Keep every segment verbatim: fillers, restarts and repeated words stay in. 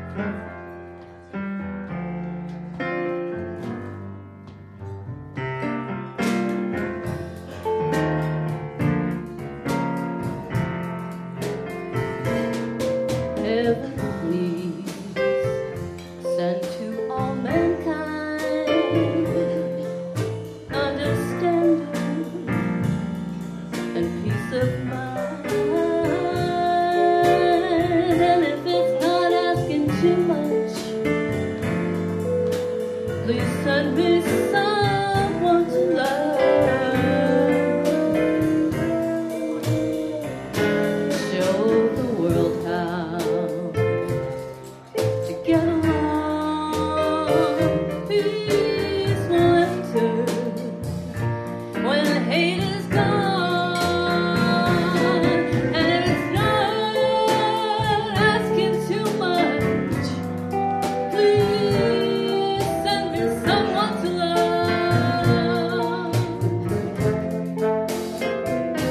Heaven, please send to all mankind understanding and peace of mind. And if it's not asking too much, please send me someone to love. Show the world how to get along. Peace will enter when hate is gone. And if it's not asking too much, please send me someone to love.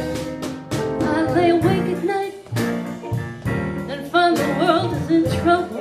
I lay awake at night and find the world is in trouble.